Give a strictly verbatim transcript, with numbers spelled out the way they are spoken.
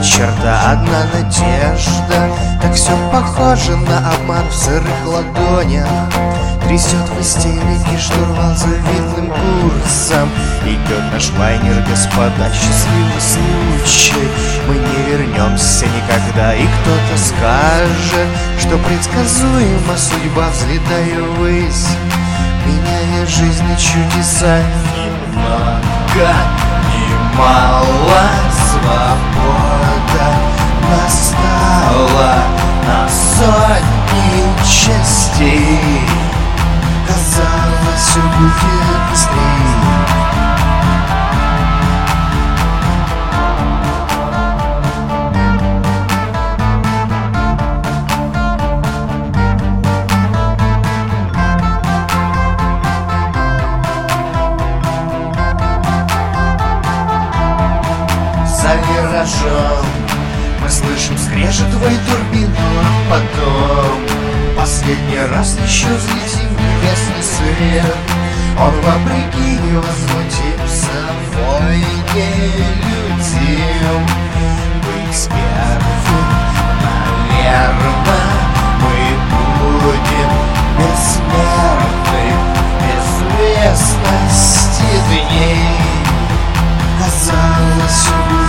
черта, одна надежда. Так все похоже на обман в сырых ладонях. Трясет в истерике штурвал завидным курсом. Идет наш лайнер, господа, счастливый случай. Мы не вернемся никогда, и кто-то скажет, что предсказуема судьба, взлетая ввысь, меняя жизнь и чудеса. Немного, немало свобода настала на сотни частей. Казалось, все будет быстрее. За виражом мы слышим скрежет твоей турбины, а потом последний раз еще взлетим в небесный свет. Он вопреки невозмутим, собой нелюдим. Быть первым, наверно, мы будем бессмертны, без известности дней. Казалось,